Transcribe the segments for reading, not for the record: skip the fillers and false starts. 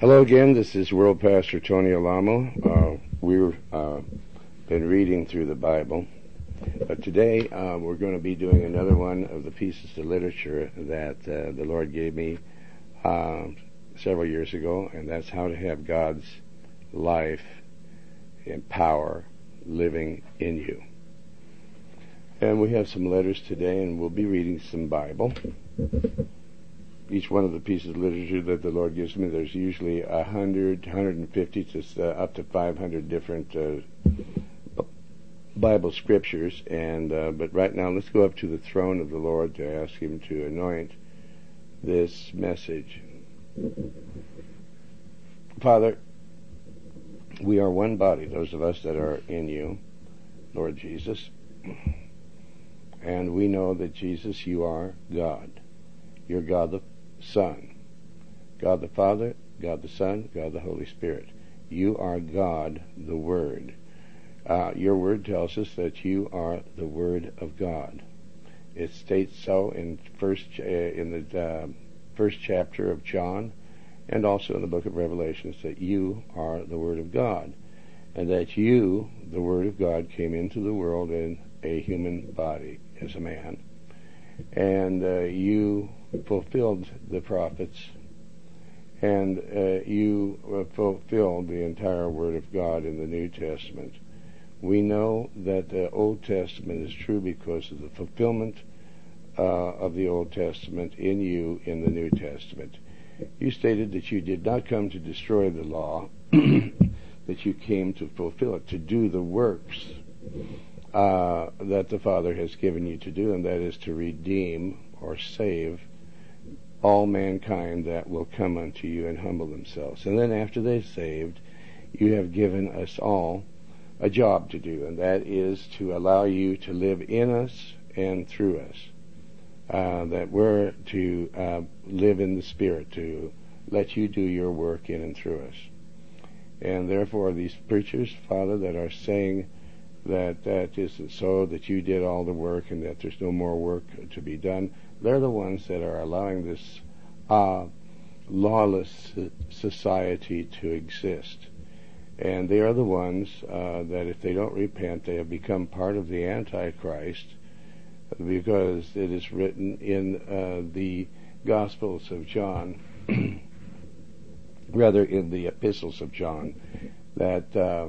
Hello again, this is World Pastor Tony Alamo. We've been reading through the Bible, but today we're going to be doing another one of the pieces of literature that the Lord gave me several years ago, and that's how to have God's life and power living in you. And we have some letters today, and we'll be reading some Bible. Each one of the pieces of literature that the Lord gives me, there's usually 100, 150 to up to 500 different Bible scriptures. And but right now, let's go up to the throne of the Lord to ask Him to anoint this message. Father, we are one body, those of us that are in you, Lord Jesus. And we know that, Jesus, you are God. You're God the Son, God the Father, God the Son, God the Holy Spirit. You are God the Word. Your Word tells us that you are the Word of God. It states so in the first chapter of John, and also in the book of Revelation, that you are the Word of God, and that you, the Word of God, came into the world in a human body as a man, and you fulfilled the prophets, and you fulfilled the entire Word of God in the New Testament. We know that the Old Testament is true because of the fulfillment of the Old Testament in you in the New Testament. You stated that you did not come to destroy the law, that you came to fulfill it, to do the works that the Father has given you to do, and that is to redeem or save all mankind that will come unto you and humble themselves. And then after they're saved, you have given us all a job to do, and that is to allow you to live in us and through us. That we're to live in the Spirit, to let you do your work in and through us. And therefore these preachers, Father, that are saying that isn't so, that you did all the work and that there's no more work to be done, they're the ones that are allowing this lawless society to exist. And they are the ones that if they don't repent, they have become part of the Antichrist, because it is written in the Gospels of John, rather in the Epistles of John, that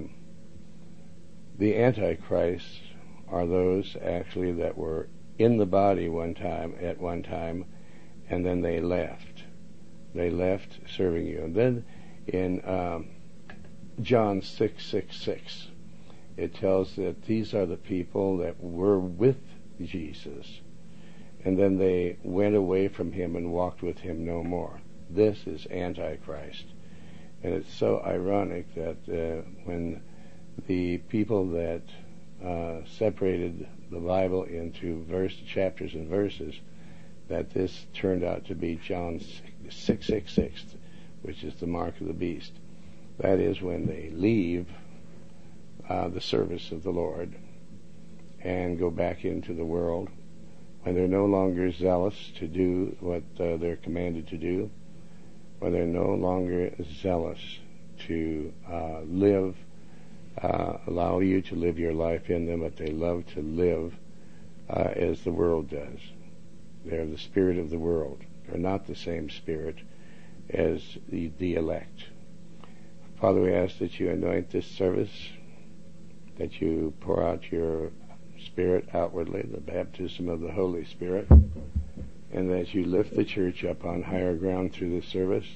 the Antichrists are those actually that were in the body at one time, and then they left. They left serving you. And then in John 6:6, it tells that these are the people that were with Jesus, and then they went away from him and walked with him no more. This is Antichrist. And it's so ironic that when the people that separated the Bible into chapters and verses, that this turned out to be John 6:6, which is the mark of the beast. That is when they leave the service of the Lord and go back into the world, when they're no longer zealous to do what they're commanded to do, when they're no longer zealous to allow you to live your life in them, but they love to live as the world does. They're the spirit of the world. They're not the same spirit as the elect. Father, we ask that you anoint this service, that you pour out your Spirit outwardly, the baptism of the Holy Spirit, and that you lift the church up on higher ground through this service,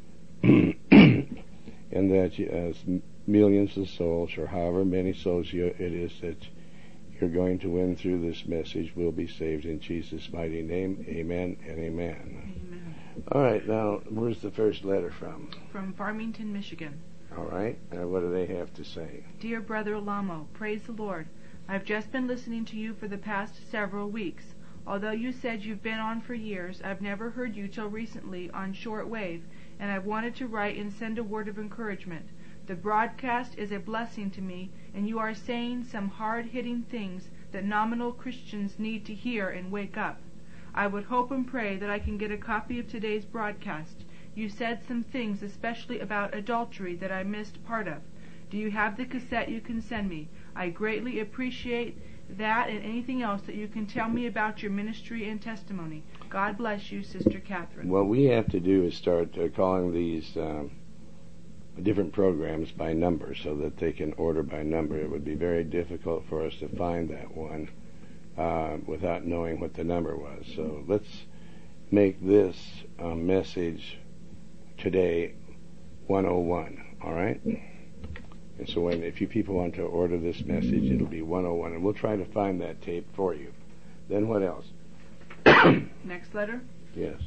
and that as millions of souls, or however many souls it is that you're going to win through this message, will be saved in Jesus' mighty name. Amen and amen. Amen. All right, now, where's the first letter from? From Farmington, Michigan. All right, what do they have to say? Dear Brother Alamo, praise the Lord. I've just been listening to you for the past several weeks. Although you said you've been on for years, I've never heard you till recently on short wave, and I've wanted to write and send a word of encouragement. The broadcast is a blessing to me, and you are saying some hard-hitting things that nominal Christians need to hear and wake up. I would hope and pray that I can get a copy of today's broadcast. You said some things, especially about adultery, that I missed part of. Do you have the cassette you can send me? I greatly appreciate that and anything else that you can tell me about your ministry and testimony. God bless you, Sister Catherine. What we have to do is start calling these different programs by number so that they can order by number. It would be very difficult for us to find that one without knowing what the number was. So let's make this message today 101, all right? And so if you people want to order this message, it'll be 101, and we'll try to find that tape for you. Then what else? Next letter? Yes.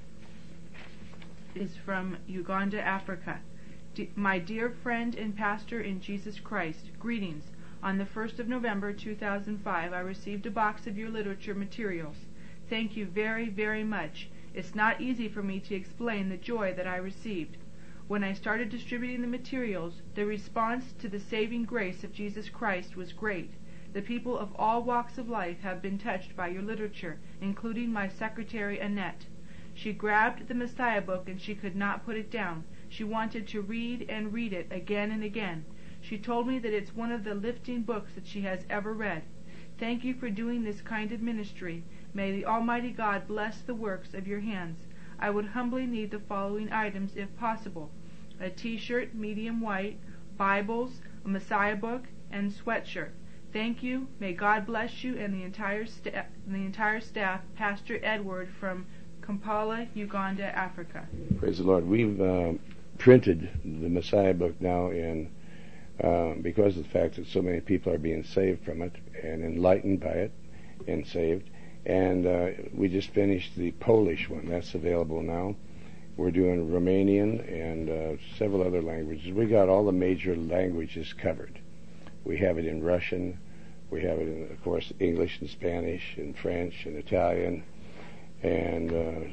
Is from Uganda, Africa. My dear friend and pastor in Jesus Christ, greetings. On the 1st of November 2005, I received a box of your literature materials. Thank you very, very much. It's not easy for me to explain the joy that I received. When I started distributing the materials, the response to the saving grace of Jesus Christ was great. The people of all walks of life have been touched by your literature, including my secretary, Annette. She grabbed the Messiah book and she could not put it down. She wanted to read and read it again and again. She told me that it's one of the lifting books that she has ever read. Thank you for doing this kind of ministry. May the Almighty God bless the works of your hands. I would humbly need the following items if possible: a t-shirt, medium white, Bibles, a Messiah book, and sweatshirt. Thank you. May God bless you and the entire staff. Pastor Edward from Kampala, Uganda, Africa. Praise the Lord. We've printed the Messiah book now because of the fact that so many people are being saved from it and enlightened by it and saved. And we just finished the Polish one. That's available now. We're doing Romanian and several other languages. We got all the major languages covered. We have it in Russian. We have it in, of course, English and Spanish and French and Italian and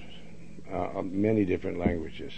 many different languages.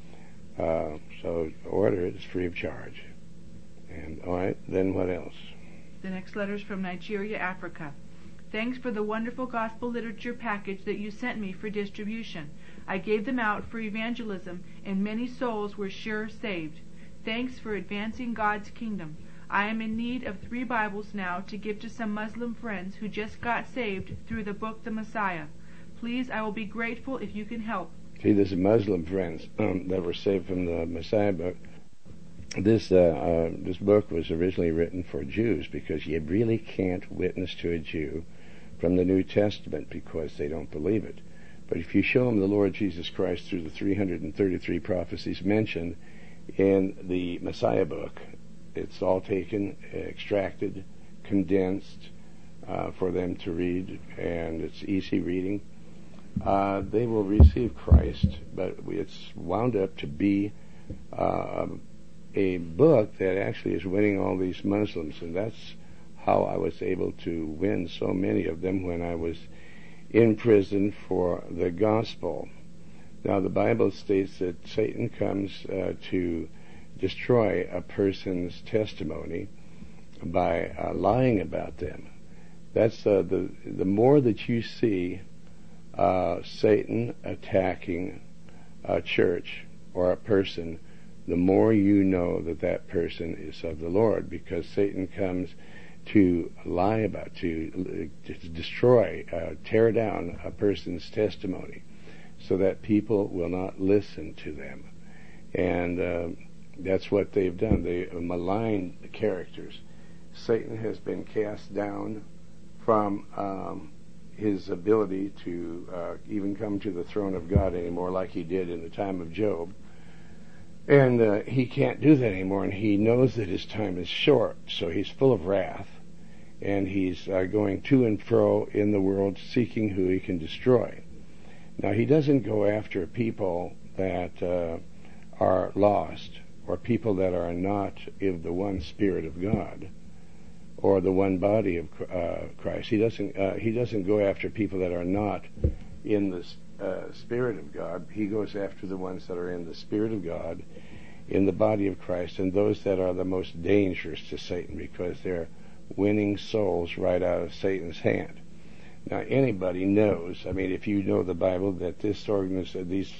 So order it. It's free of charge. And all right, then what else? The next letter is from Nigeria, Africa. Thanks for the wonderful gospel literature package that you sent me for distribution. I gave them out for evangelism, and many souls were sure saved. Thanks for advancing God's kingdom. I am in need of 3 Bibles now to give to some Muslim friends who just got saved through the book The Messiah. Please, I will be grateful if you can help. See, there's Muslim friends that were saved from the Messiah book. This book was originally written for Jews because you really can't witness to a Jew from the New Testament because they don't believe it. But if you show them the Lord Jesus Christ through the 333 prophecies mentioned in the Messiah book, it's all taken, extracted, condensed for them to read, and it's easy reading. They will receive Christ, but it's wound up to be a book that actually is winning all these Muslims, and that's how I was able to win so many of them when I was in prison for the gospel. Now, the Bible states that Satan comes to destroy a person's testimony by lying about them. That's the more that you see Satan attacking a church or a person, the more you know that that person is of the Lord, because Satan comes to lie about, to destroy, tear down a person's testimony so that people will not listen to them. And that's what they've done. They malign the characters. Satan has been cast down from his ability to even come to the throne of God anymore like he did in the time of Job. And he can't do that anymore, and he knows that his time is short, so he's full of wrath, and he's going to and fro in the world seeking who he can destroy. Now, he doesn't go after people that are lost, or people that are not of the one Spirit of God, or the one body of Christ. He doesn't go after people that are not in the Spirit of God. He goes after the ones that are in the Spirit of God, in the body of Christ, and those that are the most dangerous to Satan, because they're winning souls right out of Satan's hand. Now, anybody knows, I mean, if you know the Bible, that these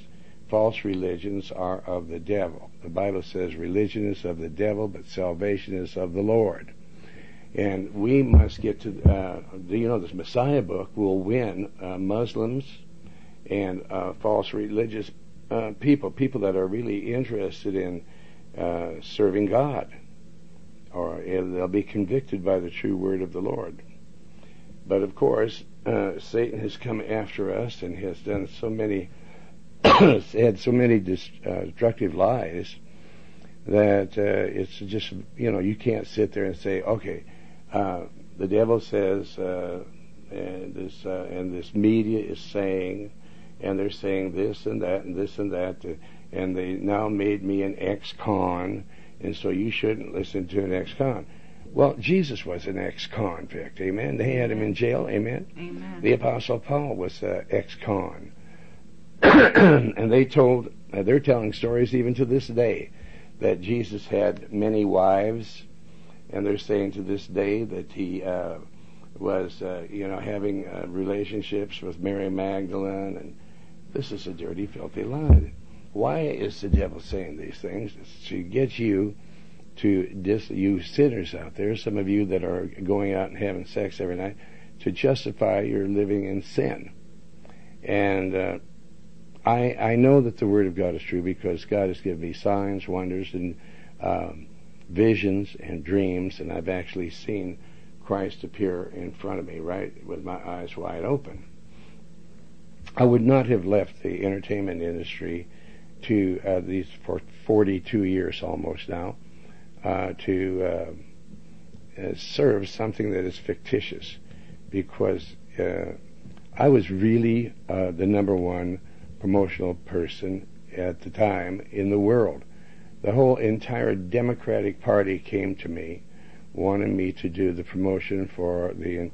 false religions are of the devil. The Bible says religion is of the devil, but salvation is of the Lord. And we must get to, this Messiah book will win Muslims and false religious people that are really interested in serving God, or they'll be convicted by the true word of the Lord. But of course, Satan has come after us and has done so many, had so many destructive lies that it's just, you can't sit there and say, okay, the devil says, and this media is saying, and they're saying this and that and this and that, and they now made me an ex-con, and so you shouldn't listen to an ex-con. Well, Jesus was an ex-convict, amen? They had him in jail, amen? Amen. The Apostle Paul was ex-con. And they're telling stories even to this day that Jesus had many wives, and they're saying to this day that he was, having relationships with Mary Magdalene, and this is a dirty, filthy lie. Why is the devil saying these things? It's to get you you sinners out there, some of you that are going out and having sex every night, to justify your living in sin. And I know that the Word of God is true because God has given me signs, wonders, and visions and dreams, and I've actually seen Christ appear in front of me, right, with my eyes wide open. I would not have left the entertainment industry for 42 years almost now, to serve something that is fictitious, because I was really the number one promotional person at the time in the world. The whole entire Democratic Party came to me, wanted me to do the promotion for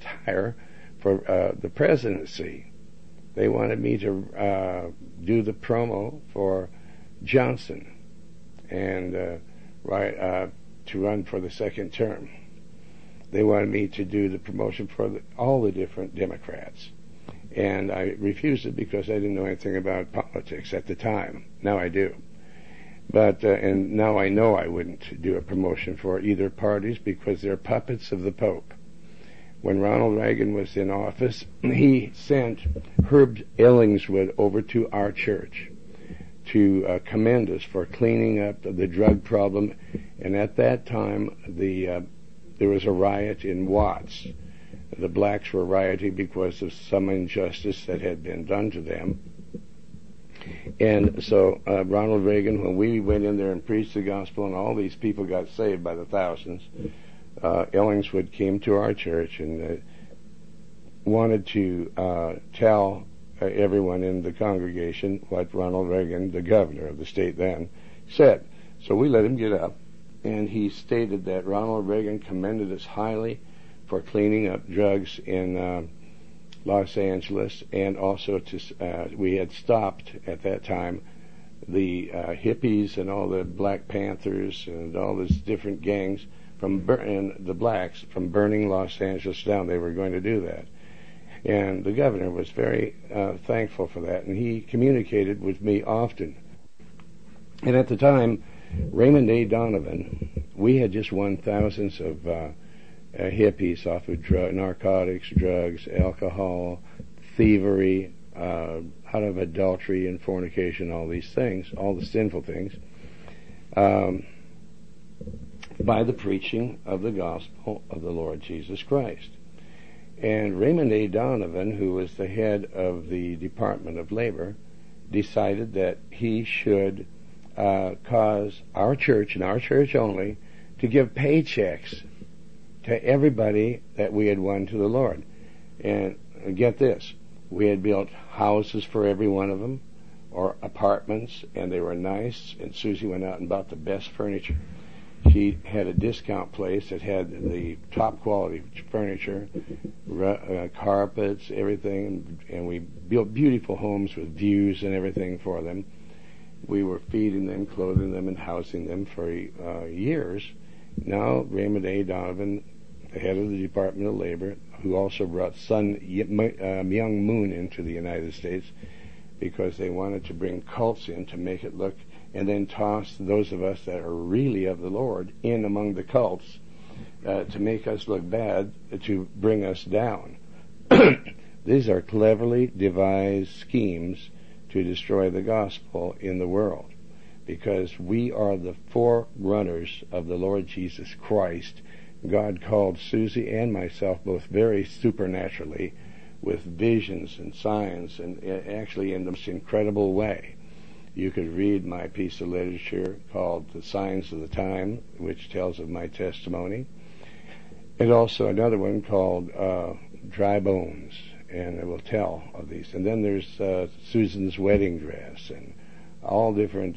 the presidency. They wanted me to do the promo for Johnson and to run for the second term. They wanted me to do the promotion for all the different Democrats. And I refused it because I didn't know anything about politics at the time. Now I do. But and now I know I wouldn't do a promotion for either parties because they're puppets of the Pope. When Ronald Reagan was in office, he sent Herb Ellingswood over to our church to commend us for cleaning up the drug problem. And at that time, there was a riot in Watts. The blacks were rioting because of some injustice that had been done to them. And so Ronald Reagan, when we went in there and preached the gospel and all these people got saved by the thousands, Ellingswood came to our church and wanted to tell everyone in the congregation what Ronald Reagan, the governor of the state then, said. So we let him get up, and he stated that Ronald Reagan commended us highly for cleaning up drugs in Los Angeles, and also we had stopped at that time the hippies and all the Black Panthers and all these different gangs and the blacks from burning Los Angeles down. They were going to do that. And the governor was very thankful for that, and he communicated with me often. And at the time, Raymond A. Donovan, we had just won thousands of hippies off of narcotics, drugs, alcohol, thievery, out of adultery and fornication, all these things, all the sinful things, by the preaching of the gospel of the Lord Jesus Christ. And Raymond A. Donovan, who was the head of the Department of Labor, decided that he should cause our church, and our church only, to give paychecks to everybody that we had won to the Lord. And get this, we had built houses for every one of them, or apartments, and they were nice, and Susie went out and bought the best furniture. She had a discount place that had the top quality furniture, carpets, everything, and we built beautiful homes with views and everything for them. We were feeding them, clothing them, and housing them for years. Now, Raymond A. Donovan, the head of the Department of Labor, who also brought Sun Myung Moon into the United States, because they wanted to bring cults in to make it look, and then toss those of us that are really of the Lord in among the cults to make us look bad, to bring us down. These are cleverly devised schemes to destroy the gospel in the world, because we are the forerunners of the Lord Jesus Christ. God called Susie and myself both very supernaturally, with visions and signs, and actually in the most incredible way. You could read my piece of literature called The Signs of the Time, which tells of my testimony, and also another one called Dry Bones, and it will tell of these. And then there's Susan's wedding dress, and all different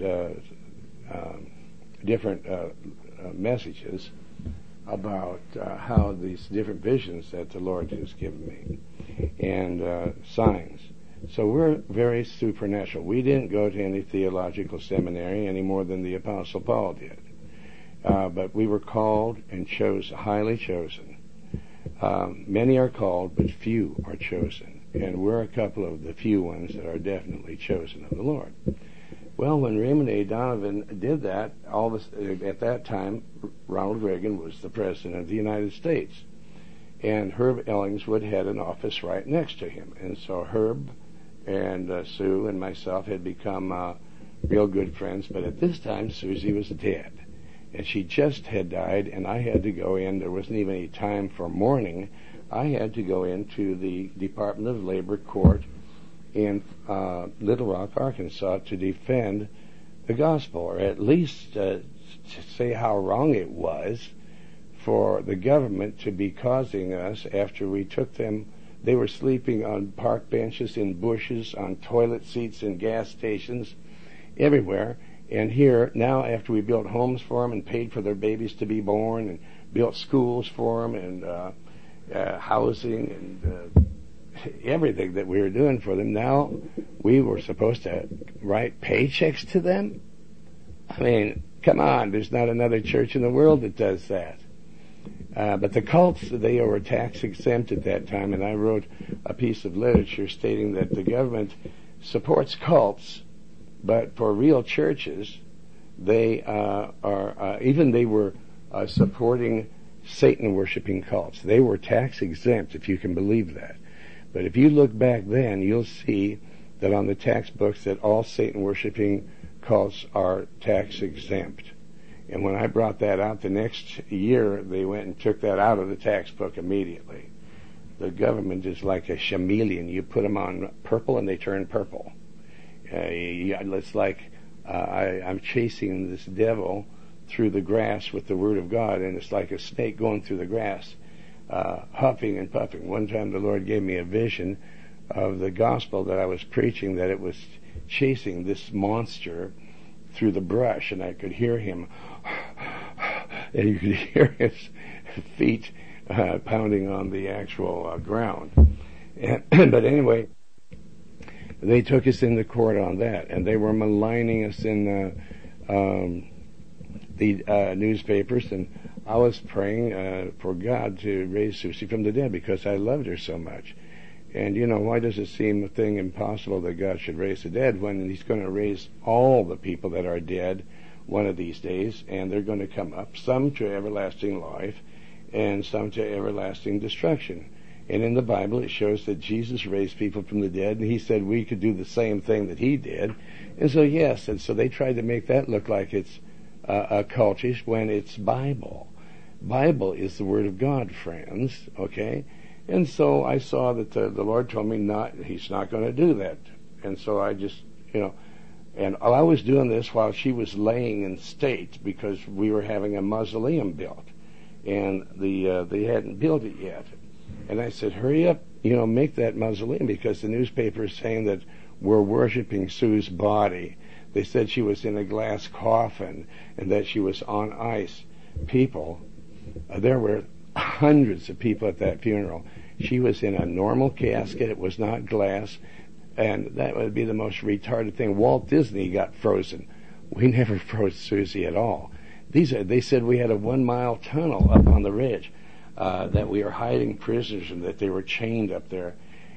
messages about how these different visions that the Lord has given me, and signs. So we're very supernatural. We didn't go to any theological seminary any more than the Apostle Paul did. But we were called and highly chosen. Many are called, but few are chosen. And we're a couple of the few ones that are definitely chosen of the Lord. Well, when Raymond A. Donovan did that, at that time, Ronald Reagan was the President of the United States. And Herb Ellingswood had an office right next to him. And so Herb and Sue and myself had become real good friends. But at this time, Susie was dead. And she just had died, and I had to go in. There wasn't even any time for mourning. I had to go into the Department of Labor court in Little Rock, Arkansas, to defend the gospel, or at least to say how wrong it was for the government to be causing us, after we took them, they were sleeping on park benches, in bushes, on toilet seats in gas stations, everywhere. And here, now, after we built homes for them and paid for their babies to be born, and built schools for them, and housing, and everything that we were doing for them, now we were supposed to write paychecks to them? I mean, come on, there's not another church in the world that does that. But the cults, they were tax exempt at that time, and I wrote a piece of literature stating that the government supports cults, but for real churches, they they were supporting Satan-worshipping cults. They were tax exempt, if you can believe that. But if you look back then, you'll see that on the tax books that all Satan-worshipping cults are tax exempt. And when I brought that out the next year, they went and took that out of the tax book immediately. The government is like a chameleon. You put them on purple and they turn purple. It's like I'm chasing this devil through the grass with the Word of God, and it's like a snake going through the grass, huffing and puffing. One time the Lord gave me a vision of the gospel that I was preaching, that it was chasing this monster through the brush, and I could hear him, and you could hear his feet pounding on the actual ground. But anyway, they took us into court on that, and they were maligning us in the newspapers, and I was praying for God to raise Susie from the dead because I loved her so much. And, why does it seem a thing impossible that God should raise the dead when He's going to raise all the people that are dead one of these days, and they're going to come up, some to everlasting life and some to everlasting destruction. And in the Bible it shows that Jesus raised people from the dead, and He said we could do the same thing that He did. And so, yes, and so they tried to make that look like it's cultish when it's Bible. Bible is the Word of God, friends, okay? And so I saw that the Lord told me He's not going to do that. And so I just, and I was doing this while she was laying in state, because we were having a mausoleum built, and they hadn't built it yet. And I said, hurry up, make that mausoleum, because the newspaper is saying that we're worshiping Sue's body. They said she was in a glass coffin and that she was on ice. People, there were hundreds of people at that funeral. She was in a normal casket. It was not glass. And that would be the most retarded thing. Walt Disney got frozen. We never froze Susie at all. They said we had a 1-mile tunnel up on the ridge, that we were hiding prisoners and that they were chained up there.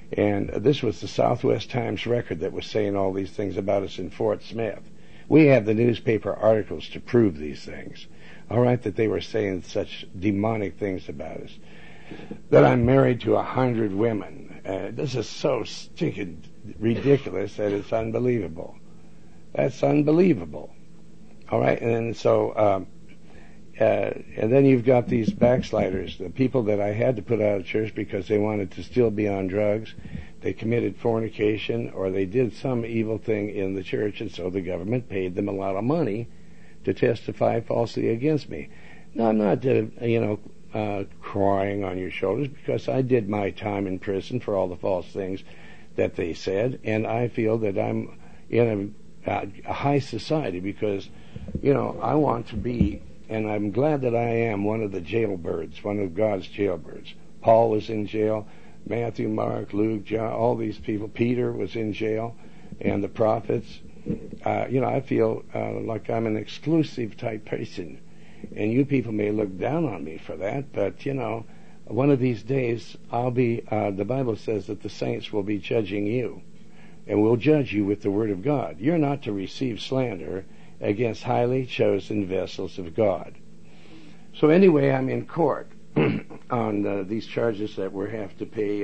And this was the Southwest Times Record that was saying all these things about us in Fort Smith. We have the newspaper articles to prove these things. All right, that they were saying such demonic things about us. That I'm married to 100 women. This is so stinking ridiculous that it's unbelievable. That's unbelievable. All right, and so, and then you've got these backsliders, the people that I had to put out of church because they wanted to still be on drugs. They committed fornication, or they did some evil thing in the church, and so the government paid them a lot of money to testify falsely against me. Now, I'm not, crying on your shoulders, because I did my time in prison for all the false things that they said, and I feel that I'm in a high society because, I want to be, and I'm glad that I am one of the jailbirds, one of God's jailbirds. Paul was in jail, Matthew, Mark, Luke, John, all these people. Peter was in jail, and the prophets. I feel like I'm an exclusive type person. And you people may look down on me for that, but, one of these days I'll be, the Bible says that the saints will be judging you, and will judge you with the Word of God. You're not to receive slander against highly chosen vessels of God. So anyway, I'm in court on these charges that we have to pay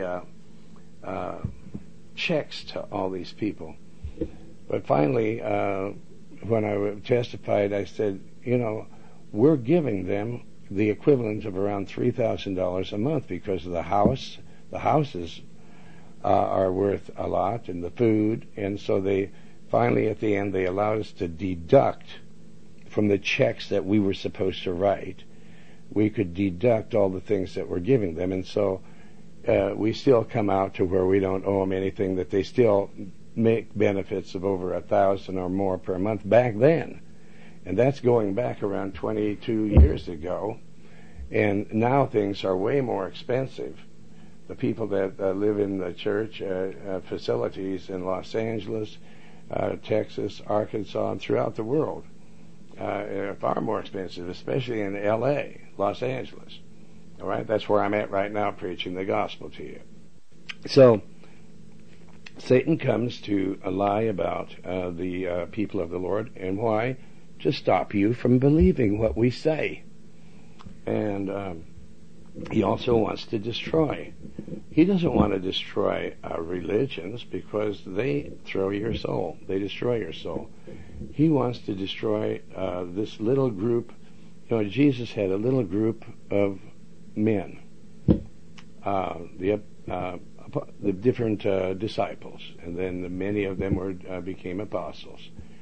checks to all these people. But finally, when I testified, I said, we're giving them the equivalent of around $3,000 a month because of the house. The houses are worth a lot, and the food, and so they finally at the end they allowed us to deduct from the checks that we were supposed to write. We could deduct all the things that we're giving them, and so we still come out to where we don't owe them anything, that they still make benefits of over $1,000 or more per month back then. And that's going back around 22 years ago. And now things are way more expensive. The people that live in the church facilities in Los Angeles, Texas, Arkansas, and throughout the world are far more expensive, especially in L.A., Los Angeles. All right, that's where I'm at right now preaching the gospel to you. So Satan comes to lie about the people of the Lord. And why? To stop you from believing what we say. And he also wants to destroy. He doesn't want to destroy religions because they throw your soul. They destroy your soul. He wants to destroy this little group. Jesus had a little group of men, the different disciples, and then many of them became apostles.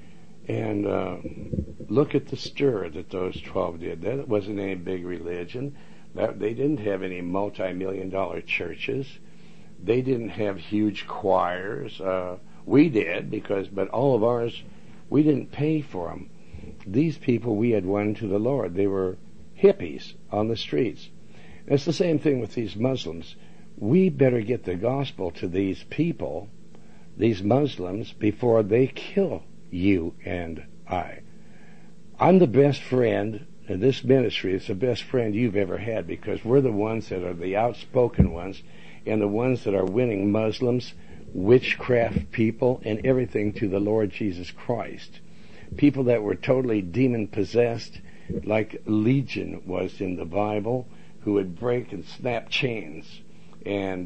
And look at the stir that those 12 did. That wasn't any big religion. They didn't have any multi-million-dollar churches. They didn't have huge choirs. We did, but all of ours, we didn't pay for them. These people we had won to the Lord. They were hippies on the streets. And it's the same thing with these Muslims. We better get the gospel to these people, these Muslims, before they kill you and I. I'm the best friend in this ministry. It's the best friend you've ever had, because we're the ones that are the outspoken ones and the ones that are winning Muslims, witchcraft people, and everything to the Lord Jesus Christ. People that were totally demon-possessed, like Legion was in the Bible, who would break and snap chains, and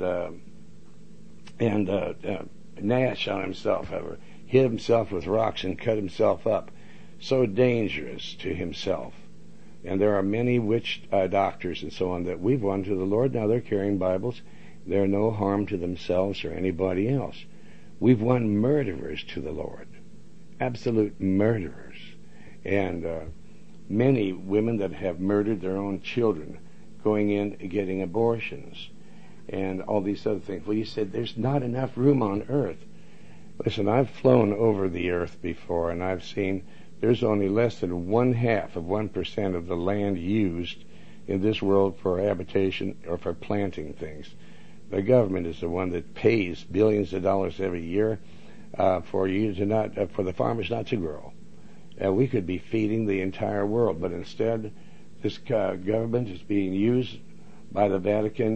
gnash on himself, hit himself with rocks and cut himself up. So dangerous to himself. And there are many witch doctors and so on that we've won to the Lord. Now they're carrying Bibles. They're no harm to themselves or anybody else. We've won murderers to the Lord. Absolute murderers. And many women that have murdered their own children, going in and getting abortions, and all these other things. Well, you said there's not enough room on earth. Listen, I've flown over the earth before, and I've seen there's only less than 0.5% of the land used in this world for habitation or for planting things. The government is the one that pays billions of dollars every year for the farmers not to grow. We could be feeding the entire world, but instead, this government is being used by the Vatican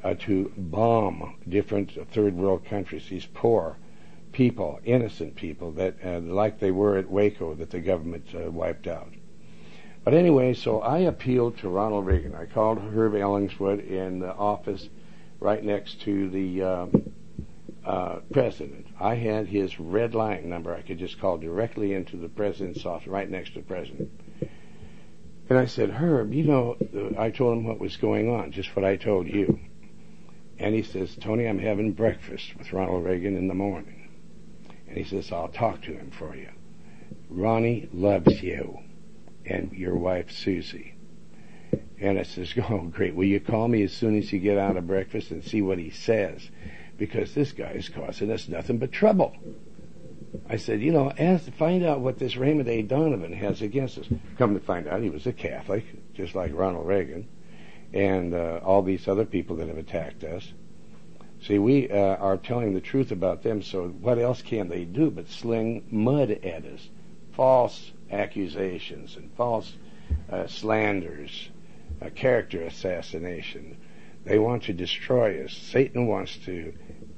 to bomb different third world countries, these poor people, innocent people, that like they were at Waco, that the government wiped out. But anyway, so I appealed to Ronald Reagan. I called Herb Ellingswood in the office right next to the president. I had his red line number. I could just call directly into the president's office, right next to the president. And I said, Herb, you know, I told him what was going on, just what I told you. And he says, Tony, I'm having breakfast with Ronald Reagan in the morning. And he says, I'll talk to him for you. Ronnie loves you and your wife, Susie. And I says, oh, great. Will you call me as soon as you get out of breakfast and see what he says? Because this guy is causing us nothing but trouble. I said, you know, find out what this Raymond A. Donovan has against us. Come to find out, he was a Catholic, just like Ronald Reagan, and all these other people that have attacked us. See, we are telling the truth about them, so what else can they do but sling mud at us? False accusations and false slanders, character assassination. They want to destroy us. Satan wants to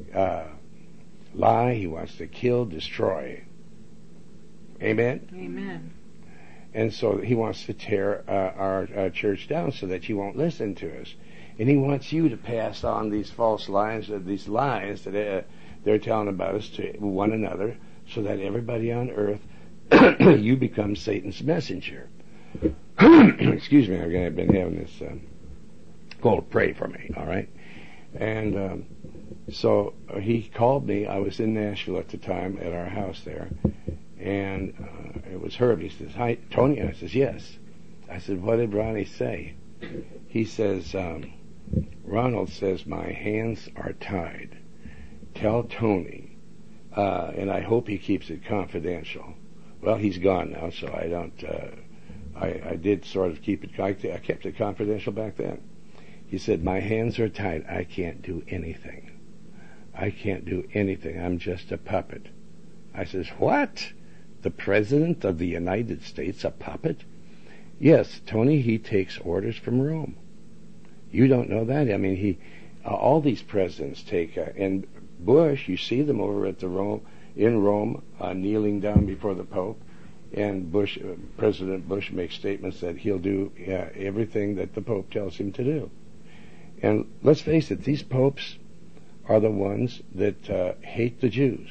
lie. He wants to kill, destroy. Amen? Amen. And so he wants to tear our church down so that you won't listen to us. And he wants you to pass on these false lies, these lies that they're telling about us to one another, so that everybody on earth, you become Satan's messenger. Excuse me, I've been having this cold. Pray for me, all right? And so he called me. I was in Nashville at the time at our house there, and it was Herb. He says, hi, Tony? And I says, yes. I said, what did Ronnie say? He says, Ronald says, my hands are tied. Tell Tony, and I hope he keeps it confidential. Well, he's gone now, so I don't, I did sort of keep it, I kept it confidential back then. He said, my hands are tied. I can't do anything. I can't do anything. I'm just a puppet. I says, what? The President of the United States a puppet? Yes, Tony, he takes orders from Rome. You don't know that? I mean, all these presidents take, and Bush, you see them over at in Rome, kneeling down before the Pope, and President Bush makes statements that he'll do everything that the Pope tells him to do. And let's face it, these popes are the ones that hate the Jews.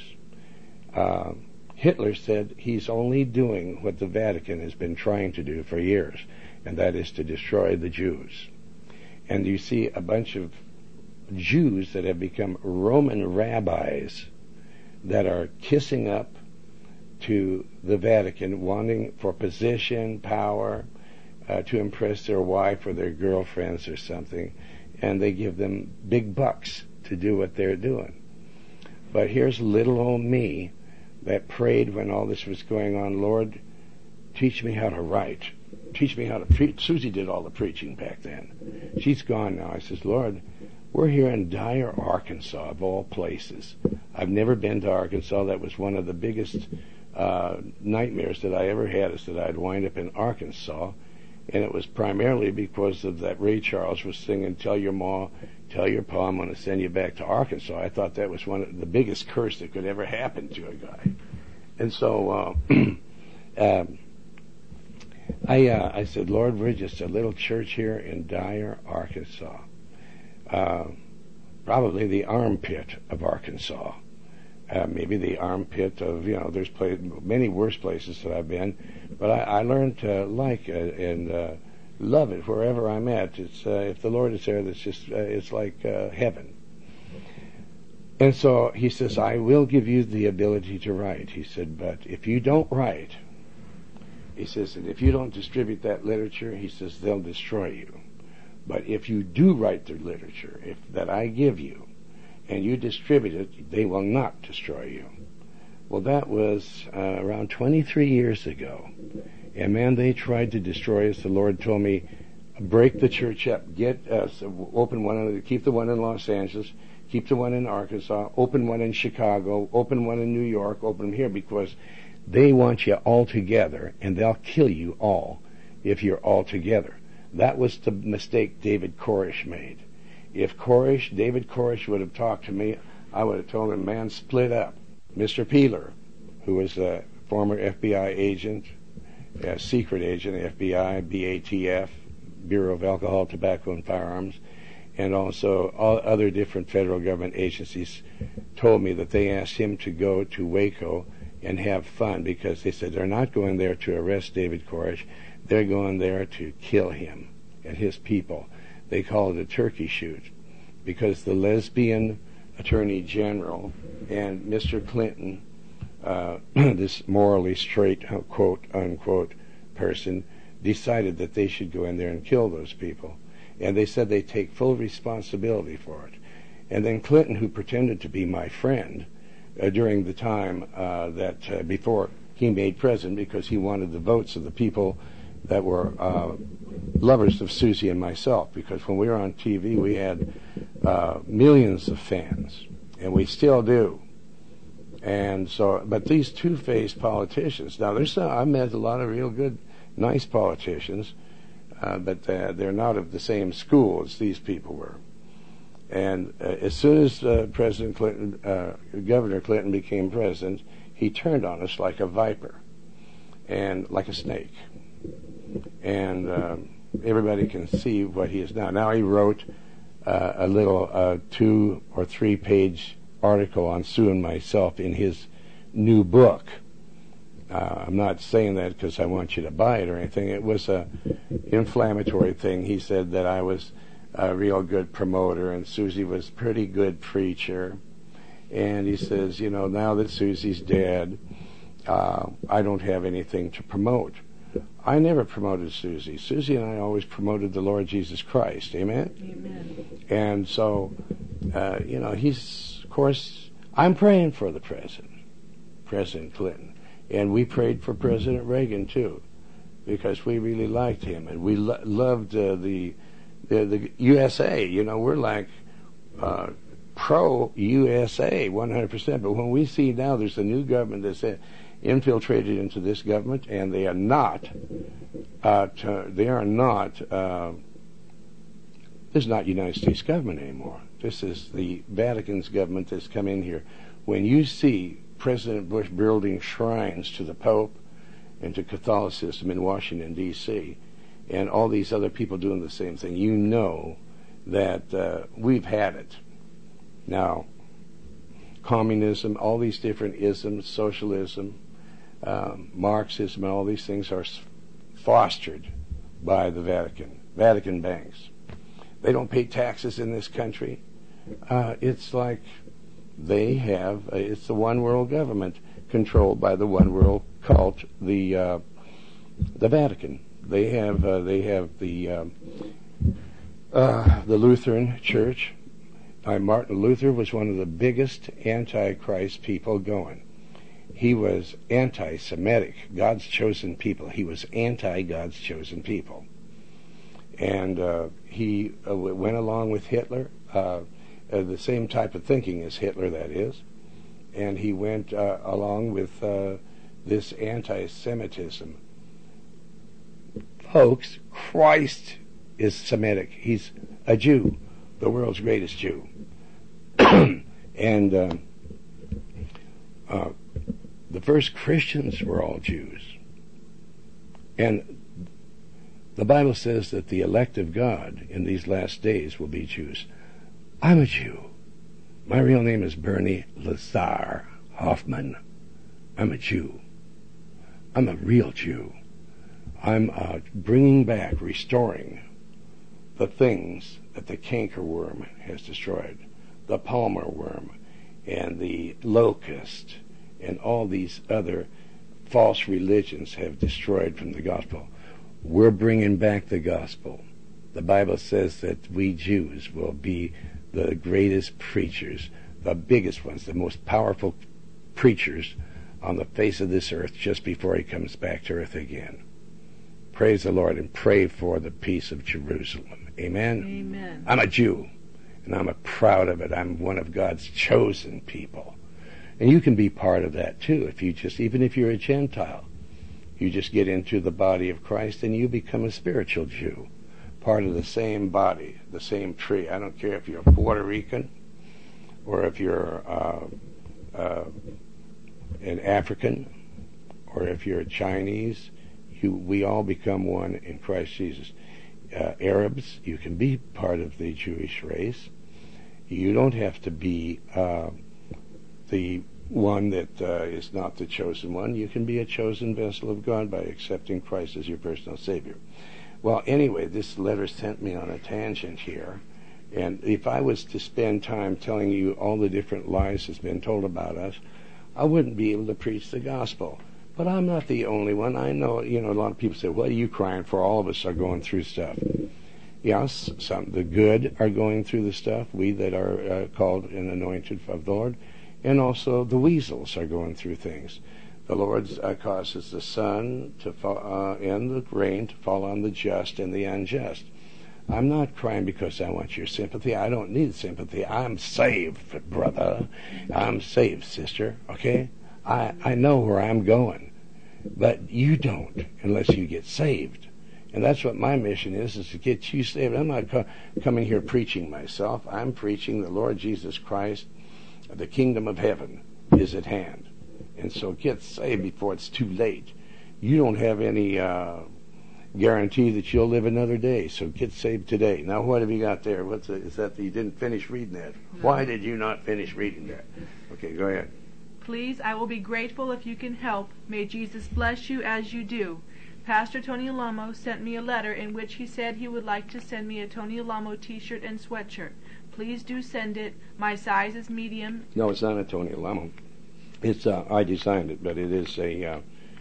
Hitler said he's only doing what the Vatican has been trying to do for years, and that is to destroy the Jews. And you see a bunch of Jews that have become Roman rabbis that are kissing up to the Vatican, wanting for position, power, to impress their wife or their girlfriends or something, and they give them big bucks to do what they're doing. But here's little old me that prayed when all this was going on, Lord, teach me how to write. Teach me how to preach. Susie did all the preaching back then. She's gone now. I says, Lord, we're here in Dyer, Arkansas, of all places. I've never been to Arkansas. That was one of the biggest nightmares that I ever had, is that I'd wind up in Arkansas. And it was primarily because of that Ray Charles was singing, tell your ma, tell your pa, I'm going to send you back to Arkansas. I thought that was one of the biggest curse that could ever happen to a guy. And so I said, Lord, we're just a little church here in Dyer, Arkansas. Probably the armpit of Arkansas. Maybe the armpit of, there's many worse places that I've been, but I learned to like and love it wherever I'm at. It's if the Lord is there, it's like heaven. And so he says, I will give you the ability to write. He said, but if you don't write, he says, and if you don't distribute that literature, he says, they'll destroy you. But if you do write the literature, that I give you, and you distribute it, they will not destroy you. Well, that was around 23 years ago. And man, they tried to destroy us. The Lord told me, break the church up, get us, open one, keep the one in Los Angeles, keep the one in Arkansas, open one in Chicago, open one in New York, open them here, because they want you all together, and they'll kill you all if you're all together. That was the mistake David Koresh made. If David Koresh would have talked to me, I would have told him, man, split up. Mr. Peeler, who was a former FBI agent, a secret agent, FBI, BATF, Bureau of Alcohol, Tobacco, and Firearms, and also all other different federal government agencies, told me that they asked him to go to Waco and have fun, because they said they're not going there to arrest David Koresh, they're going there to kill him and his people. They call it a turkey shoot, because the lesbian attorney general and Mr. Clinton, this morally straight, quote unquote, person, decided that they should go in there and kill those people. And they said they take full responsibility for it. And then Clinton, who pretended to be my friend during the time before he made president, because he wanted the votes of the people that were lovers of Susie and myself, because when we were on TV, we had millions of fans, and we still do. And so, but these two-faced politicians, now I met a lot of real good, nice politicians, but they're not of the same school as these people were. And as soon as President Clinton, Governor Clinton became president, he turned on us like a viper and like a snake. And everybody can see what he is now. Now he wrote a little 2 or 3 page article on Sue and myself in his new book. I'm not saying that because I want you to buy it or anything. It was a inflammatory thing. He said that I was a real good promoter and Susie was a pretty good preacher. And he says, now that Susie's dead, I don't have anything to promote. I never promoted Susie. Susie and I always promoted the Lord Jesus Christ. Amen? Amen. And so, he's, of course, I'm praying for the President Clinton. And we prayed for President Reagan, too, because we really liked him. And we loved the USA. We're like pro-USA 100%. But when we see now there's a new government that's infiltrated into this government, and they are not, this is not United States government anymore. This is the Vatican's government that's come in here. When you see President Bush building shrines to the Pope and to Catholicism in Washington, D.C., and all these other people doing the same thing, you know that we've had it. Now, communism, all these different isms, socialism, Marxism, and all these things are fostered by the Vatican banks. They don't pay taxes in this country. It's like they have, it's the one world government controlled by the one world cult, the Vatican. They have the Lutheran Church. Martin Luther was one of the biggest Antichrist people going. He was anti-Semitic, God's chosen people. He was anti-God's chosen people. And he went along with Hitler, the same type of thinking as Hitler, that is. And he went along with this anti-Semitism. Folks, Christ is Semitic. He's a Jew, the world's greatest Jew. And the first Christians were all Jews. And the Bible says that the elect of God in these last days will be Jews. I'm a Jew. My real name is Bernie Lazar Hoffman. I'm a Jew. I'm a real Jew. I'm bringing back, restoring the things that the cankerworm has destroyed, the palmer worm and the locust and all these other false religions have destroyed from the gospel. We're bringing back the gospel. The Bible says that we Jews will be the greatest preachers, the biggest ones, the most powerful preachers on the face of this earth just before he comes back to earth again. Praise the Lord and pray for the peace of Jerusalem. Amen? Amen. I'm a Jew, and I'm proud of it. I'm one of God's chosen people. And you can be part of that too, even if you're a Gentile. You just get into the body of Christ and you become a spiritual Jew. part of the same body, the same tree. I don't care if you're Puerto Rican or if you're an African or if you're Chinese. We all become one in Christ Jesus. Arabs, you can be part of the Jewish race. You don't have to be the one that is not the chosen one. You can be a chosen vessel of God by accepting Christ as your personal Savior. Well, anyway, this letter sent me on a tangent here. And if I was to spend time telling you all the different lies that's been told about us, I wouldn't be able to preach the gospel. But I'm not the only one. I know, a lot of people say, what are you crying for? All of us are going through stuff. Yes, the good are going through the stuff, we that are called and anointed of the Lord. And also the weasels are going through things. The Lord causes the sun to fall, and the rain to fall on the just and the unjust. I'm not crying because I want your sympathy. I don't need sympathy. I'm saved, brother. I'm saved, sister. Okay? I know where I'm going. But you don't unless you get saved. And that's what my mission is to get you saved. I'm not coming here preaching myself. I'm preaching the Lord Jesus Christ. The kingdom of heaven is at hand. And so get saved before it's too late. You don't have any guarantee that you'll live another day, so get saved today. Now, what have you got there? Is that you didn't finish reading that? No. Why did you not finish reading that? Okay, go ahead. Please, I will be grateful if you can help. May Jesus bless you as you do. Pastor Tony Alamo sent me a letter in which he said he would like to send me a Tony Alamo t-shirt and sweatshirt. Please do send it. My size is medium. No, it's not a Tony Alamo. It's I designed it, but it is a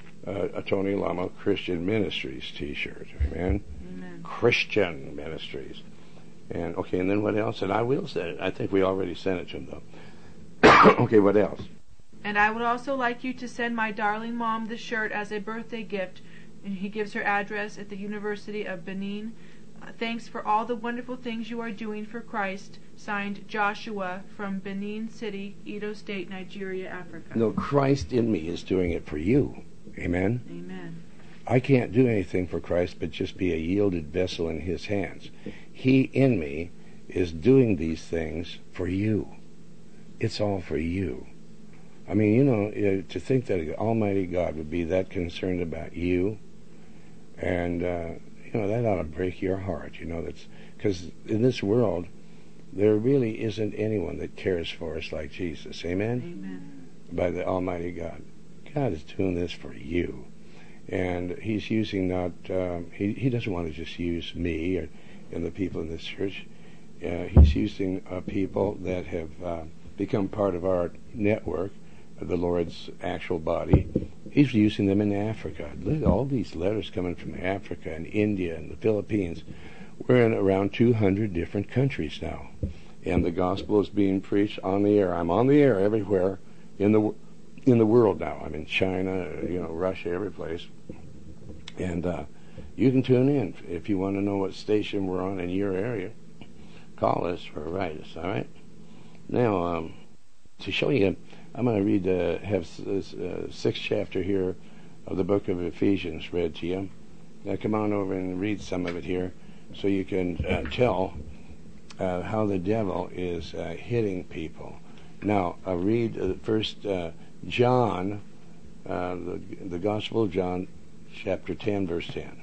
Tony Alamo Christian Ministries t-shirt. Amen? Amen. Christian Ministries. And okay, and then what else? And I will send it. I think we already sent it to him, though. Okay, what else? And I would also like you to send my darling mom the shirt as a birthday gift. And he gives her address at the University of Benin. Thanks for all the wonderful things you are doing for Christ. Signed, Joshua, from Benin City, Edo State, Nigeria, Africa. No, Christ in me is doing it for you. Amen? Amen. I can't do anything for Christ but just be a yielded vessel in His hands. He in me is doing these things for you. It's all for you. I mean, to think that Almighty God would be that concerned about you, and, that ought to break your heart, that's because in this world, there really isn't anyone that cares for us like Jesus. Amen? Amen. By the Almighty God. God is doing this for you. And He's using He doesn't want to just use me and the people in this church. He's using people that have become part of our network, the Lord's actual body. He's using them in Africa. Look at all these letters coming from Africa and India and the Philippines. We're in around 200 different countries now. And the gospel is being preached on the air. I'm on the air everywhere in the world now. I'm in China, Russia, every place. And you can tune in if you want to know what station we're on in your area. Call us or write us, all right? Now, to show you, I'm going to read, have this 6th chapter here of the book of Ephesians read to you. Now come on over and read some of it here so you can tell how the devil is hitting people. Now, read first John, the Gospel of John, chapter 10, verse 10.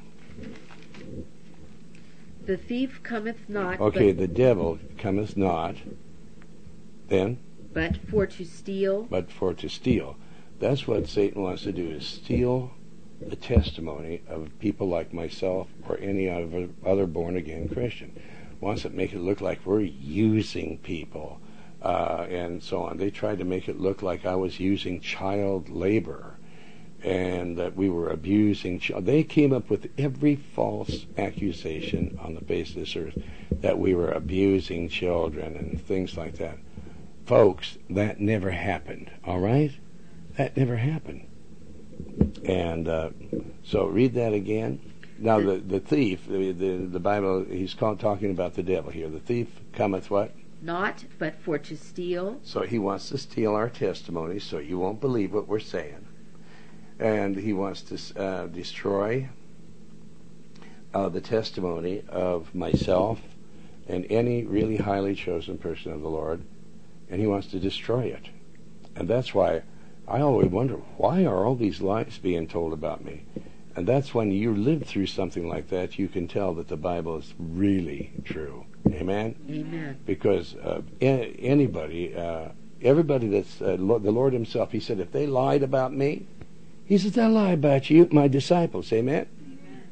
The thief cometh not. Okay, the devil cometh not. Then? But for to steal. But for to steal. That's what Satan wants to do, is steal the testimony of people like myself or any other born-again Christian. Wants to make it look like we're using people and so on. They tried to make it look like I was using child labor and that we were abusing children. They came up with every false accusation on the face of this earth that we were abusing children and things like that. Folks, that never happened, all right? That never happened. And so read that again. Now, the thief, the Bible, he's talking about the devil here. The thief cometh what? Not, but for to steal. So he wants to steal our testimony so you won't believe what we're saying. And he wants to destroy the testimony of myself and any really highly chosen person of the Lord, and he wants to destroy it. And that's why I always wonder, why are all these lies being told about me? And that's when you live through something like that, you can tell that the Bible is really true. Amen? Amen. Because anybody, everybody that's the Lord himself, he said, if they lied about me, he said, they'll lie about you, my disciples. Amen? Amen.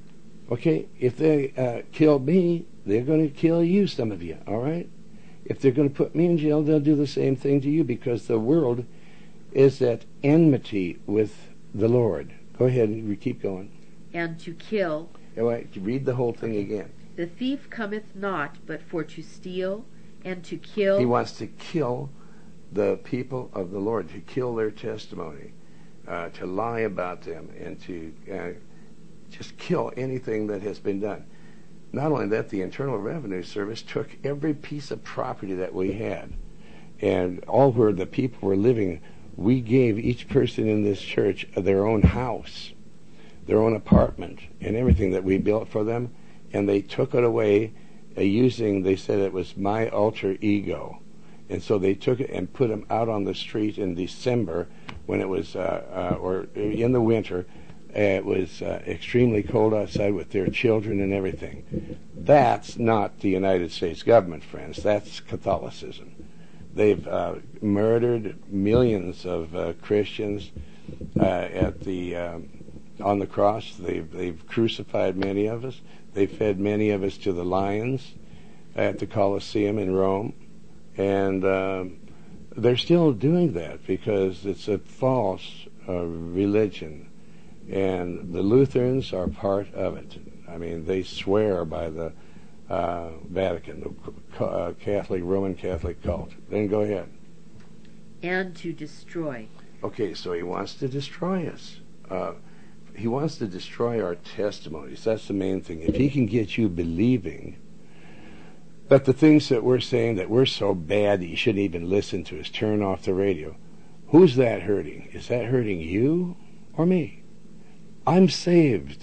Okay, if they killed me, they're going to kill you, some of you, all right? If they're going to put me in jail, they'll do the same thing to you, because the world is at enmity with the Lord. Go ahead and keep going. And to kill. Read the whole thing again. The thief cometh not but for to steal and to kill. He wants to kill the people of the Lord, to kill their testimony, to lie about them, and to just kill anything that has been done. Not only that, the Internal Revenue Service took every piece of property that we had, and all where the people were living, we gave each person in this church their own house, their own apartment, and everything that we built for them, and they took it away using, they said it was my alter ego. And so they took it and put them out on the street in December when it was, or in the winter, it was extremely cold outside with their children and everything. That's not the United States government, friends. That's Catholicism. They've murdered millions of Christians at the on the cross. They've crucified many of us. They fed many of us to the lions at the Colosseum in Rome, and they're still doing that because it's a false religion, and the Lutherans are part of it. I mean, they swear by the Vatican, the Catholic, Roman Catholic cult. Then go ahead. And to destroy. Okay, so he wants to destroy us. He wants to destroy our testimonies. That's the main thing. If he can get you believing that the things that we're saying, that we're so bad that you shouldn't even listen to us, turn off the radio, who's that hurting? Is that hurting you or me? I'm saved,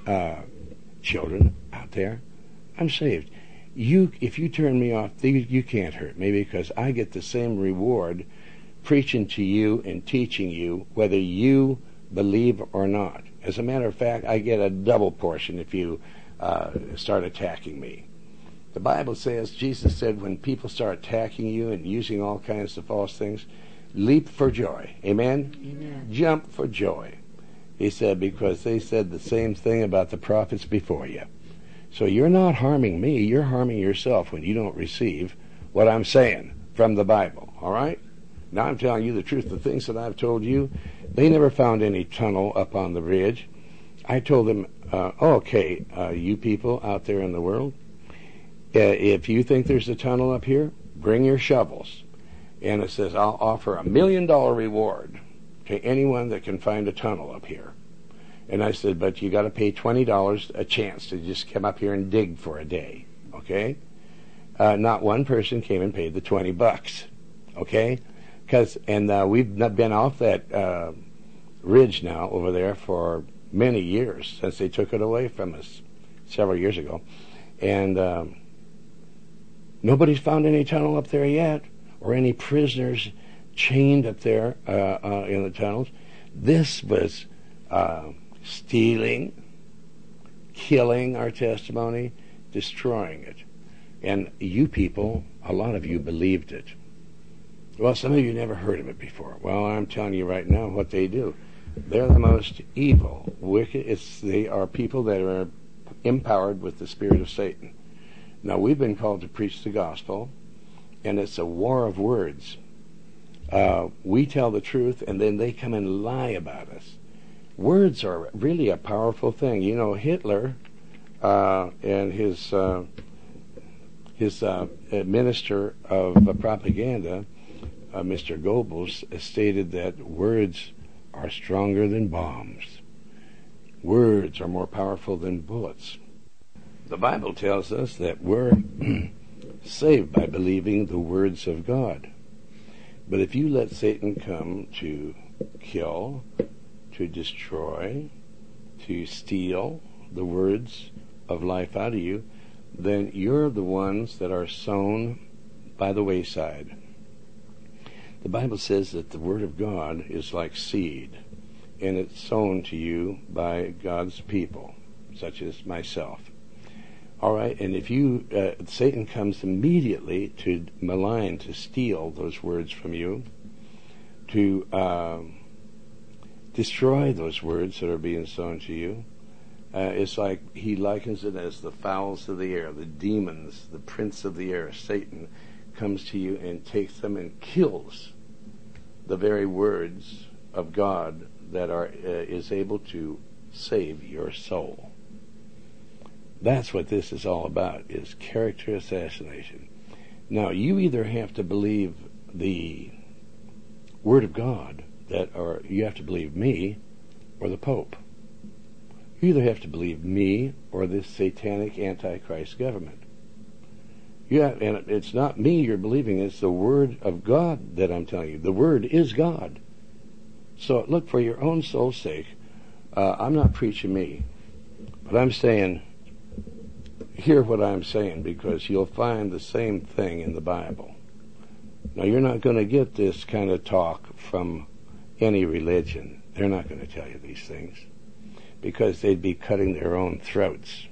children out there. I'm saved. If you turn me off, you can't hurt me, because I get the same reward preaching to you and teaching you, whether you believe or not. As a matter of fact, I get a double portion if you start attacking me. The Bible says, Jesus said, when people start attacking you and using all kinds of false things, leap for joy. Amen? Amen. Jump for joy. He said, because they said the same thing about the prophets before you. So you're not harming me, you're harming yourself when you don't receive what I'm saying from the Bible. All right? Now I'm telling you the truth. The things that I've told you, they never found any tunnel up on the ridge. I told them, okay, you people out there in the world, if you think there's a tunnel up here, bring your shovels. And it says, I'll offer $1 million reward to anyone that can find a tunnel up here. And I said, but you got to pay $20 a chance to just come up here and dig for a day. Okay? Not one person came and paid the $20. Okay? And we've been off that ridge now over there for many years, since they took it away from us several years ago. And nobody's found any tunnel up there yet, or any prisoners chained up there in the tunnels. This was stealing, killing our testimony, destroying it. And you people, a lot of you believed it. Well, some of you never heard of it before. Well, I'm telling you right now what they do. They're the most evil, wicked. They are people that are empowered with the spirit of Satan. Now, we've been called to preach the gospel, and it's a war of words. We tell the truth, and then they come and lie about us. Words are really a powerful thing. You know, Hitler and his minister of propaganda, Mr. Goebbels, stated that words are stronger than bombs. Words are more powerful than bullets. The Bible tells us that we're saved by believing the words of God. But if you let Satan come to kill, to destroy, to steal, the words of life out of you, then you're the ones that are sown by the wayside. The Bible says that the Word of God is like seed, and it's sown to you by God's people, such as myself. All right, and if you, Satan comes immediately to malign, to steal those words from you, to destroy those words that are being sown to you. It's like he likens it as the fowls of the air, the demons, the prince of the air, Satan, comes to you and takes them and kills the very words of God that is able to save your soul. That's what this is all about, is character assassination. Now, you either have to believe the Word of God, or you have to believe me or the Pope. You either have to believe me or this satanic Antichrist government. And it's not me you're believing, it's the Word of God that I'm telling you. The Word is God. So look, for your own soul's sake, I'm not preaching me, but I'm saying, hear what I'm saying, because you'll find the same thing in the Bible. Now, you're not going to get this kind of talk from any religion. They're not going to tell you these things, because they'd be cutting their own throats.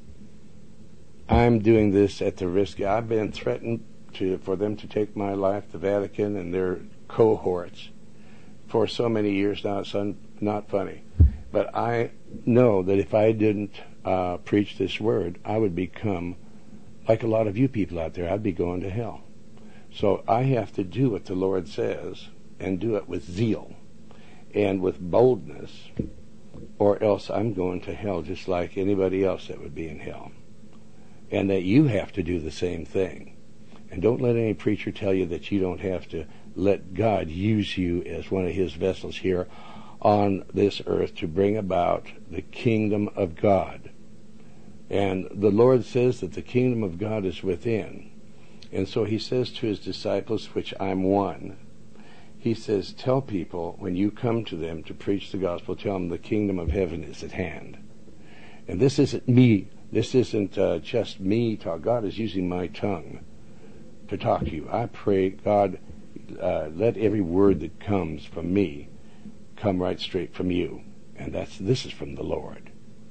I'm doing this at the risk. I've been threatened for them to take my life, the Vatican and their cohorts, for so many years now. It's not funny. But I know that if I didn't preach this word, I would become like a lot of you people out there. I'd be going to hell. So I have to do what the Lord says, and do it with zeal and with boldness, or else I'm going to hell just like anybody else that would be in hell. And that you have to do the same thing. And don't let any preacher tell you that you don't have to let God use you as one of his vessels here on this earth to bring about the kingdom of God. And the Lord says that the kingdom of God is within. And so he says to his disciples, which I'm one, he says, tell people when you come to them to preach the gospel, tell them the kingdom of heaven is at hand. And this isn't me. This isn't just me talk. God is using my tongue to talk to you. I pray, God, let every word that comes from me come right straight from you. And this is from the Lord.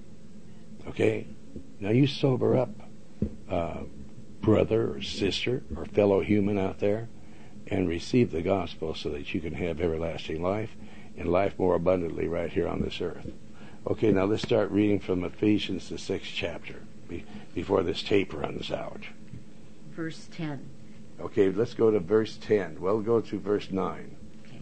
Okay? Now you sober up, brother or sister or fellow human out there, and receive the gospel so that you can have everlasting life and life more abundantly right here on this earth. Okay, now let's start reading from Ephesians, the 6th chapter, before this tape runs out. Verse 10. Okay, let's go to verse 10. We'll go to verse 9.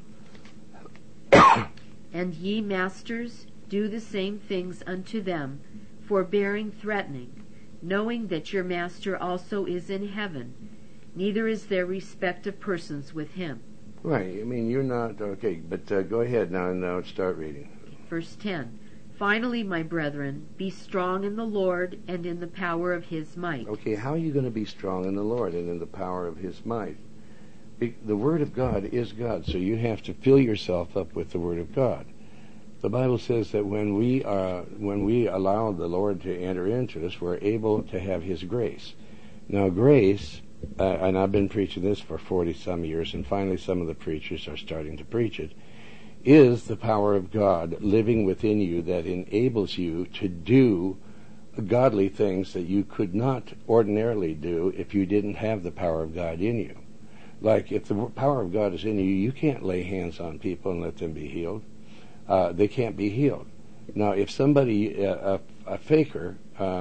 Okay. And ye masters, do the same things unto them, forbearing threatening, knowing that your master also is in heaven, neither is there respect of persons with him. Right, I mean, you're not, okay, but go ahead now start reading. Verse 10. Finally, my brethren, be strong in the Lord and in the power of his might. Okay, how are you going to be strong in the Lord and in the power of his might? The Word of God is God, so you have to fill yourself up with the Word of God. The Bible says that when we allow the Lord to enter into us, we're able to have his grace. Now, grace, and I've been preaching this for 40-some years, and finally some of the preachers are starting to preach it, is the power of God living within you that enables you to do godly things that you could not ordinarily do if you didn't have the power of God in you. Like, if the power of God is in you, you can't lay hands on people and let them be healed. They can't be healed. Now, if somebody, a faker,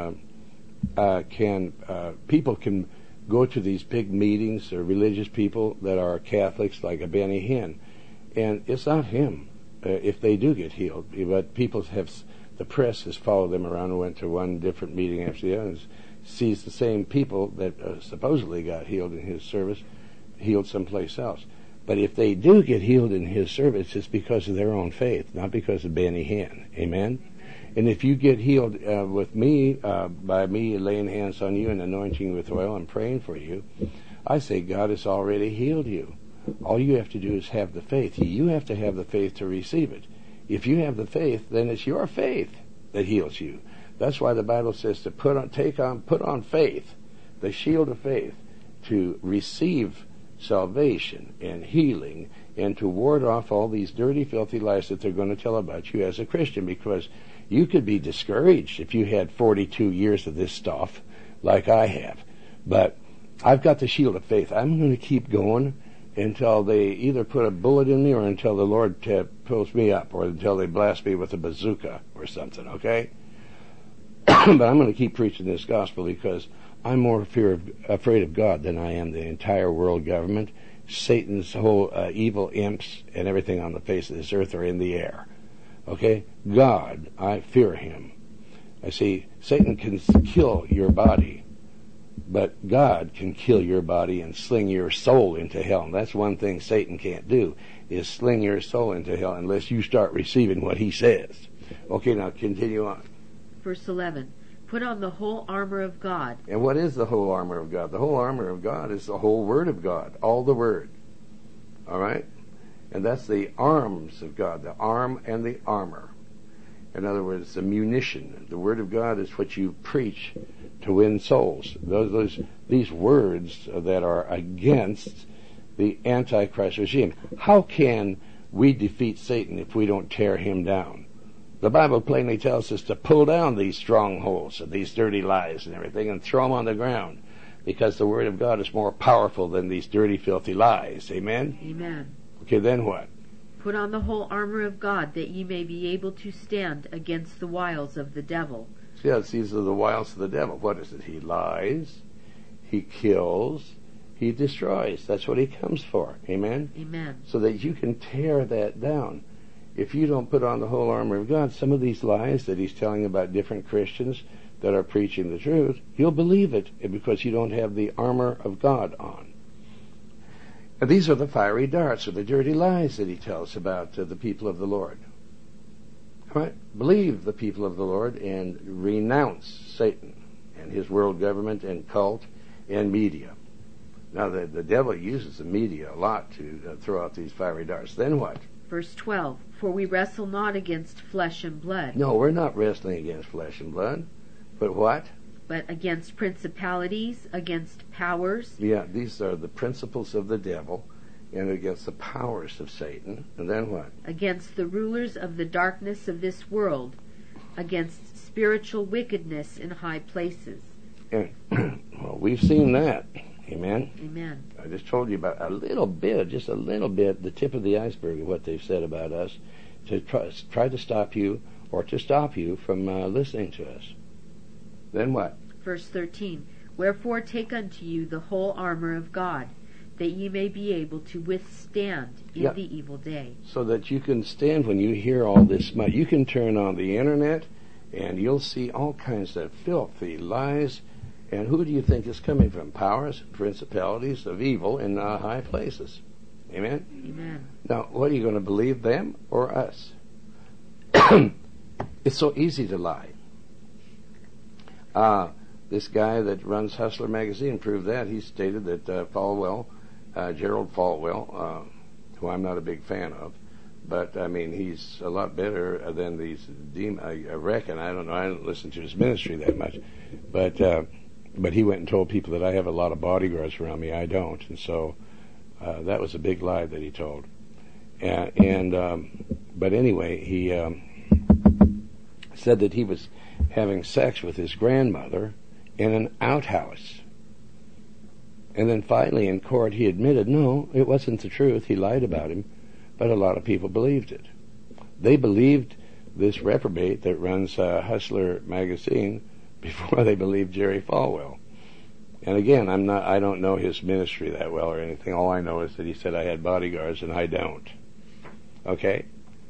people can go to these big meetings, or religious people that are Catholics, like a Benny Hinn, and it's not him if they do get healed. But the press has followed them around and went to one different meeting after the other and sees the same people that supposedly got healed in his service, healed someplace else. But if they do get healed in his service, it's because of their own faith, not because of Benny Hinn. Amen? And if you get healed with me, by me laying hands on you and anointing you with oil and praying for you, I say God has already healed you. All you have to do is have the faith. You have to have the faith to receive it. If you have the faith, then it's your faith that heals you. That's why the Bible says to put on faith, the shield of faith, to receive salvation and healing, and to ward off all these dirty, filthy lies that they're going to tell about you as a Christian, because you could be discouraged if you had 42 years of this stuff like I have. But I've got the shield of faith. I'm going to keep going until they either put a bullet in me or until the Lord pulls me up, or until they blast me with a bazooka or something, okay? But I'm going to keep preaching this gospel, because I'm more afraid of God than I am the entire world government. Satan's whole evil imps and everything on the face of this earth are in the air. Okay? God, I fear him. I see, Satan can kill your body, but God can kill your body and sling your soul into hell. And that's one thing Satan can't do, is sling your soul into hell unless you start receiving what he says. Okay, now continue on. Verse 11. Put on the whole armor of God. And what is the whole armor of God? The whole armor of God is the whole Word of God, all the Word. All right? And that's the arms of God, the arm and the armor. In other words, the munition. The Word of God is what you preach to win souls. These words that are against the Antichrist regime. How can we defeat Satan if we don't tear him down? The Bible plainly tells us to pull down these strongholds and these dirty lies and everything and throw them on the ground, because the Word of God is more powerful than these dirty, filthy lies. Amen? Amen. Okay, then what? Put on the whole armor of God, that ye may be able to stand against the wiles of the devil. Yes, these are the wiles of the devil. What is it? He lies, he kills, he destroys. That's what he comes for. Amen? Amen. So that you can tear that down. If you don't put on the whole armor of God, some of these lies that he's telling about different Christians that are preaching the truth, you'll believe it because you don't have the armor of God on. And these are the fiery darts or the dirty lies that he tells about the people of the Lord. All right? Believe the people of the Lord and renounce Satan and his world government and cult and media. Now, the devil uses the media a lot to throw out these fiery darts. Then what? Verse 12. For we wrestle not against flesh and blood. No, we're not wrestling against flesh and blood. But what? But against principalities, against powers. Yeah, these are the principles of the devil, and against the powers of Satan. And then what? Against the rulers of the darkness of this world, against spiritual wickedness in high places. And, well, we've seen that. Amen? Amen. I just told you about just a little bit, the tip of the iceberg of what they've said about us, to try to stop you, or to stop you from listening to us. Then what? Verse 13. Wherefore take unto you the whole armor of God, that ye may be able to withstand in the evil day. So that you can stand when you hear all this smut. You can turn on the internet, and you'll see all kinds of filthy lies. And who do you think is coming from? Powers, principalities of evil in high places. Amen? Amen. Now, what are you going to believe, them or us? It's so easy to lie. This guy that runs Hustler magazine proved that. He stated that Gerald Falwell, who I'm not a big fan of, but I mean he's a lot better than these I reckon. I don't know. I don't listen to his ministry that much, but he went and told people that I have a lot of bodyguards around me. I don't, and so that was a big lie that he told. But anyway, he said that he was having sex with his grandmother in an outhouse. And then finally in court he admitted, no, it wasn't the truth. He lied about him. But a lot of people believed it. They believed this reprobate that runs Hustler magazine before they believed Jerry Falwell. And again, I don't know his ministry that well or anything. All I know is that he said I had bodyguards, and I don't. Okay?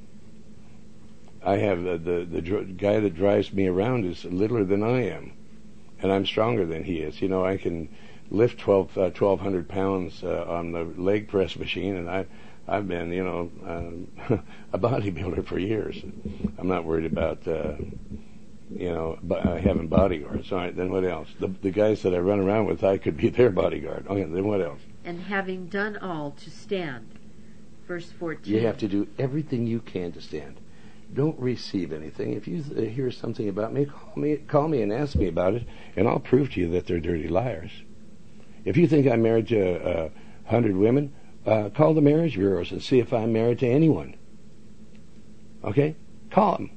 I have the guy that drives me around is littler than I am, and I'm stronger than he is. You know, I can lift 1,200 pounds on the leg press machine, and I've been, a bodybuilder for years. I'm not worried about, having bodyguards. All right, then what else? The guys that I run around with, I could be their bodyguard. Okay, then what else? And having done all to stand. Verse 14. You have to do everything you can to stand. don't receive anything. If you hear something about me, call me and ask me about it, and I'll prove to you that they're dirty liars. If you think I'm married to 100 women, call the marriage bureaus and see if I'm married to anyone. Okay? Call them.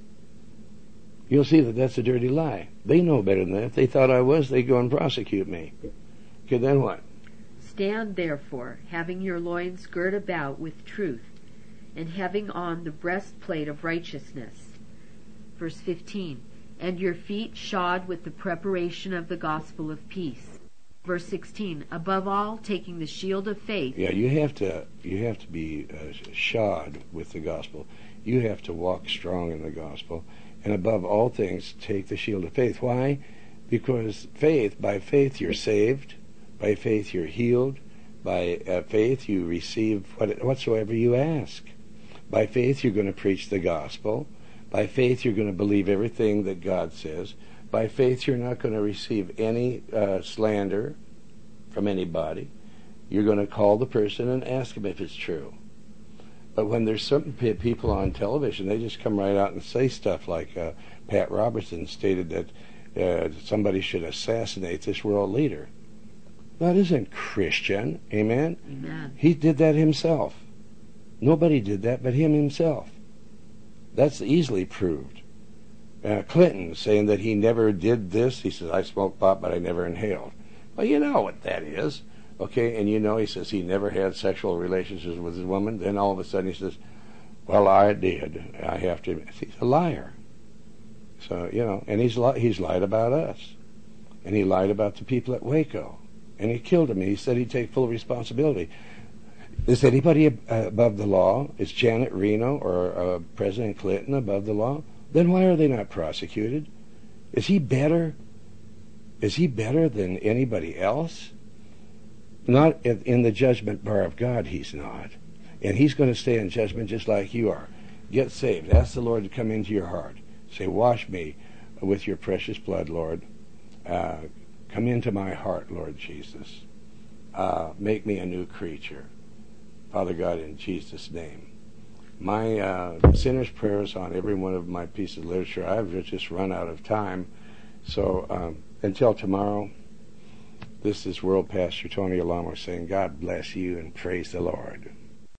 You'll see that that's a dirty lie. They know better than that. If they thought I was, they'd go and prosecute me. Okay, then what? Stand therefore, having your loins girt about with truth, and having on the breastplate of righteousness. Verse 15. And your feet shod with the preparation of the gospel of peace. Verse 16. Above all, taking the shield of faith. Yeah, you have to be shod with the gospel. You have to walk strong in the gospel. And above all things, take the shield of faith. Why? Because by faith you're saved. By faith you're healed. By faith you receive whatsoever you ask. By faith you're going to preach the gospel. By faith you're going to believe everything that God says. By faith you're not going to receive any slander from anybody. You're going to call the person and ask him if it's true. But when there's certain people on television, they just come right out and say stuff like Pat Robertson stated that somebody should assassinate this world leader. That isn't Christian. Amen? Amen. He did that himself. Nobody did that but him himself. That's easily proved. Clinton saying that he never did this. He says, I smoked pot, but I never inhaled. Well, you know what that is. Okay, and he says he never had sexual relationships with his woman. Then all of a sudden he says, well, I did. I have to. He's a liar. So, and he's lied about us. And he lied about the people at Waco. And he killed him. He said he'd take full responsibility. Is anybody above the law? Is Janet Reno or President Clinton above the law? Then why are they not prosecuted? Is he better? Is he better than anybody else? Not in the judgment bar of God, he's not. And he's going to stay in judgment just like you are. Get saved. Ask the Lord to come into your heart. Say, wash me with your precious blood, Lord. Come into my heart, Lord Jesus. Make me a new creature. Father God, in Jesus' name. My sinner's prayers on every one of my pieces of literature. I've just run out of time. So until tomorrow, this is World Pastor Tony Alamo saying, God bless you and praise the Lord.